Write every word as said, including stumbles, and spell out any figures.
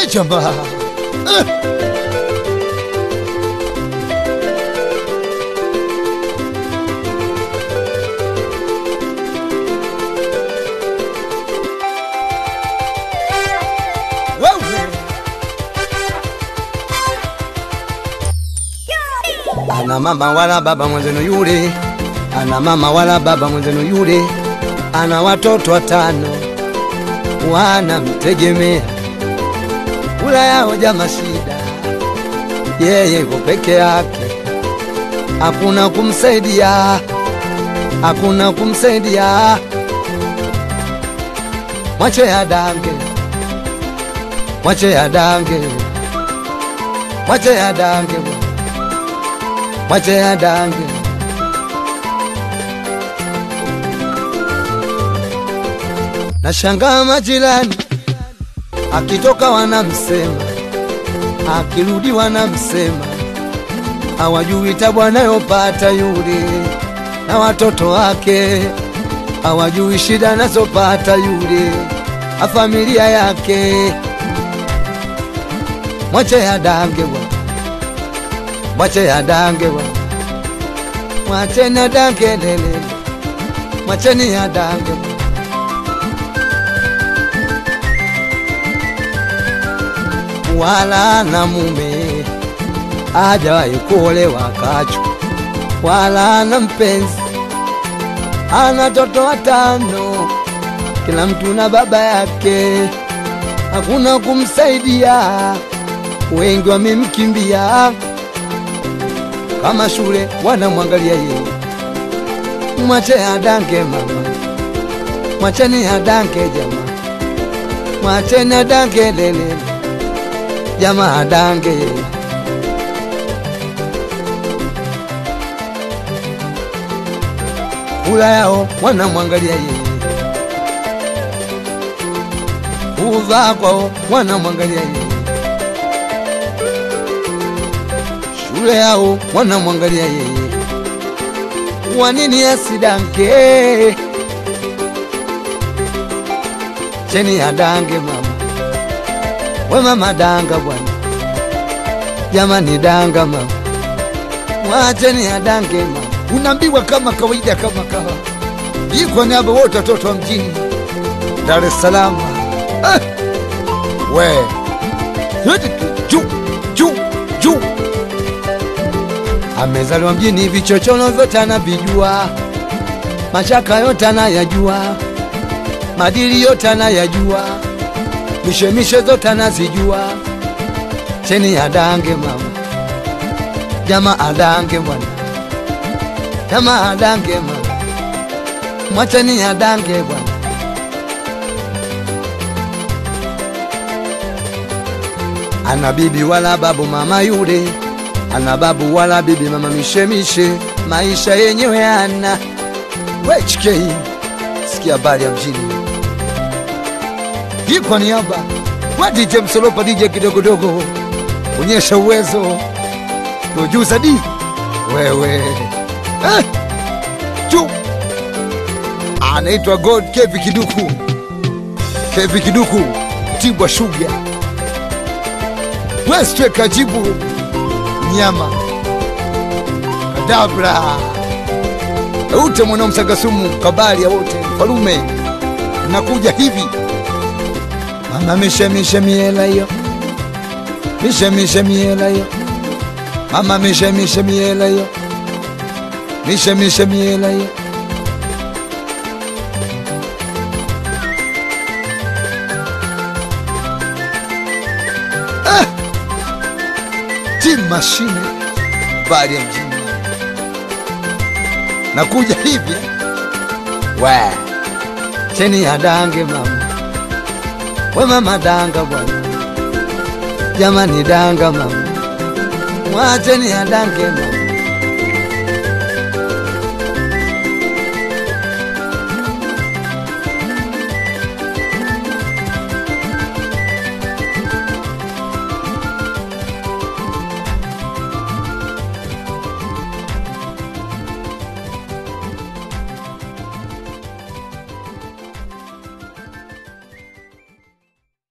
Wechamba eh. Ana mama wala baba mwenzenu yule, ana mama wala baba mwenzenu yule, ana watoto watano wana mtegemea, kula yao jama shida, yeye yuko peke yake, hakuna kumsaidia, hakuna kumsaidia. Mwache ya dange, mwache ya dange, mwache ya dange, mwache ya dange. Nashangaa majirani, akitoka wanamsema, akirudi wanamsema, hawajui tabu anayopata yule na watoto wake, hawajui shida anazopata yule na familia yake. Mwache ya dange bwana, mwache ya dange bwana, mwache na dange lele, mwache ni ya dange bwana. Wala na mume hajawahi kuolewa kacho, wala na mpenzi, ana watoto watano, kila mtu na baba yake, hakuna kumsaidia, wengi wamemkimbia, kama shule wanamwangalia yeye. Mwache adange mama, mwacheni adange jamaa, mwacheni adange lele, jamaa adange. Kula yao wanamwangalia yeye, uvaa kwao wanamwangalia yeye, shule yao wanamwangalia yeye. Wanini asidange? Cheni adange mama, we mama danga bwana, jamani danga mama, mwacheni adange mama. Unaambiwa kama kawaida kama kawa iko ni hapo wote watoto wa mjini Dar es Salaam. Eh, we yote juu juu juu, amezaliwa mjini, vichochoro vyote anavijua, mashaka yote anayajua, madili yote anayajua, mishemishe zote anazijua. Cheni adange mama, jamaa adange bwana, jamaa adange mama, mwacheni adange bwana. Ana bibi wala babu mama yule, ana babu wala bibi mama mishemishe, maisha yenyewe ana. We chikei, sikia habari ya mjini iko ni haba. Wa D J Msolopa, D J kidogodogo, onyesha uwezo, nojuza di wewe. Eh, juu anaitwa God Kevi Kiduku, Kevi Kiduku Tibwa Sugar, Westwe Kajibu Nyama Kadabra, ute mwana Msagasumu Kabali ya wote Falume. Nakuja hivi mama, mishe mishe miela yo, mishe mishe miela yo mama, mishe mishe miela yo, mishe mishe miela yo. Ah, Team Machine bali ya mjini. Nakuja hivi we cheni adange mama, we mama danga bwana, jamani danga mama, mwacheni adange mama.